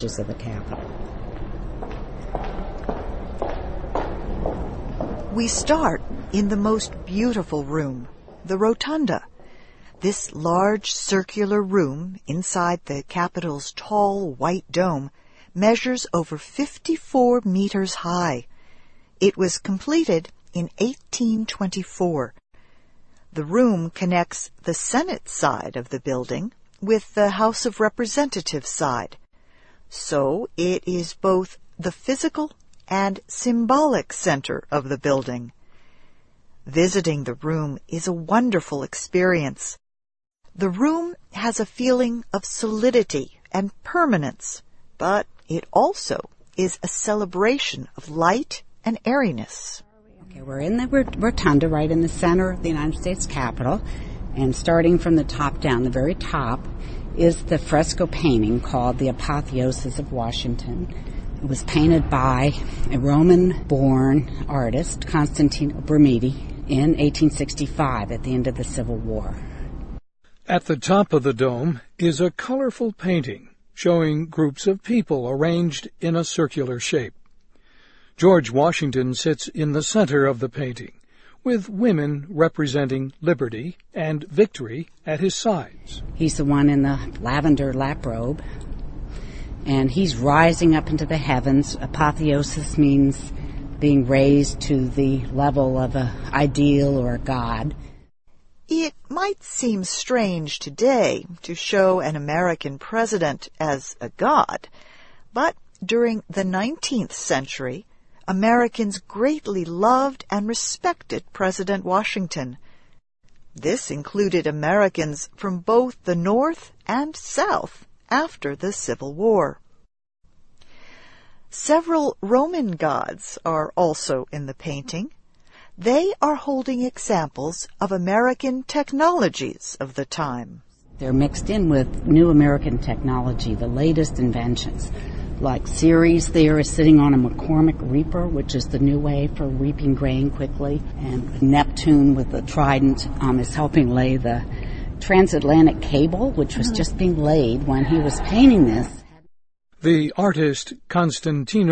of the Capitol. We start in the most beautiful room, the Rotunda. This large circular room inside the Capitol's tall white dome measures over 54 meters high. It was completed in 1824. The room connects the Senate side of the building with the House of Representatives side. So it is both the physical and symbolic center of the building. Visiting the room is a wonderful experience. The room has a feeling of solidity and permanence, but it also is a celebration of light and airiness. Okay, we're in the Rotunda, right in the center of the United States Capitol, and starting from the top down, the very top, is the fresco painting called The Apotheosis of Washington. It was painted by a Roman-born artist, Constantino Brumidi, in 1865 at the end of the Civil War. At the top of the dome is a colorful painting showing groups of people arranged in a circular shape. George Washington sits in the center of the painting, with women representing liberty and victory at his sides. He's the one in the lavender lap robe, and he's rising up into the heavens. Apotheosis means being raised to the level of an ideal or a god. It might seem strange today to show an American president as a god, but during the 19th century, Americans greatly loved and respected President Washington. This included Americans from both the North and South after the Civil War. Several Roman gods are also in the painting. They are holding examples of American technologies of the time. They're mixed in with new American technology, the latest inventions. Like Ceres there is sitting on a McCormick reaper, which is the new way for reaping grain quickly. And Neptune with the trident is helping lay the transatlantic cable, which was just being laid when he was painting this. The artist Constantino